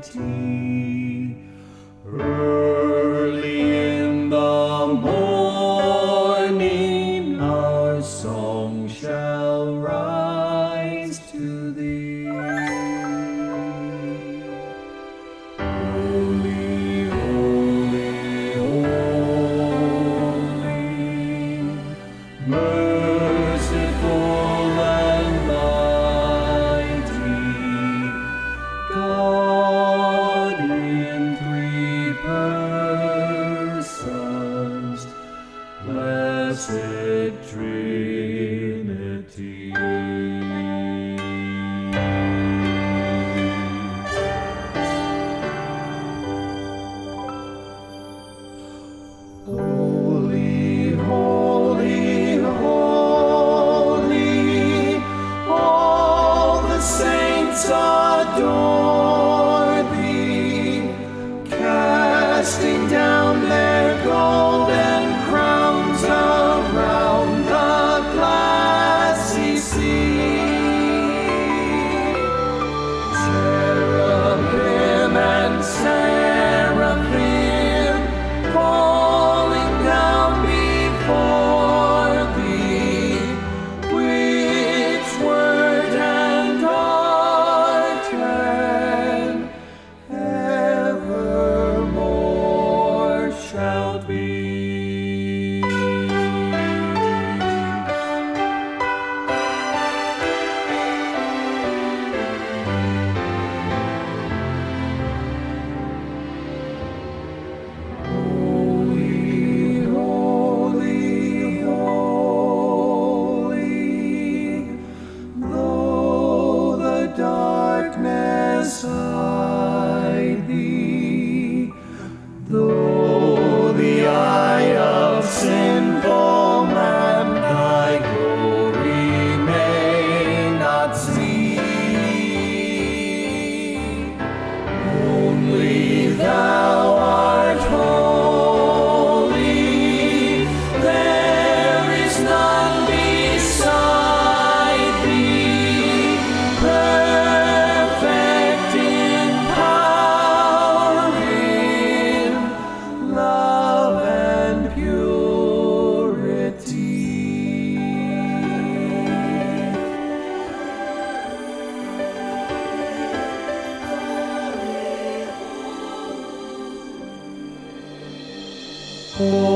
Early in the morning our song shall rise to thee. Holy, holy, holy, merciful and mighty, God in three persons, blessed Trinity. Holy, holy, holy, all the saints adore thee, casting down their golden crowns around the glassy sea. Cherubim and seraphim falling down before thee, which word and art and evermore shall be. Holy, holy, holy, though the darkness hide thee, though the eye of sinful man thy glory may not see, only thou art holy, there is none beside thee, perfect in power, in love and purity. Oh,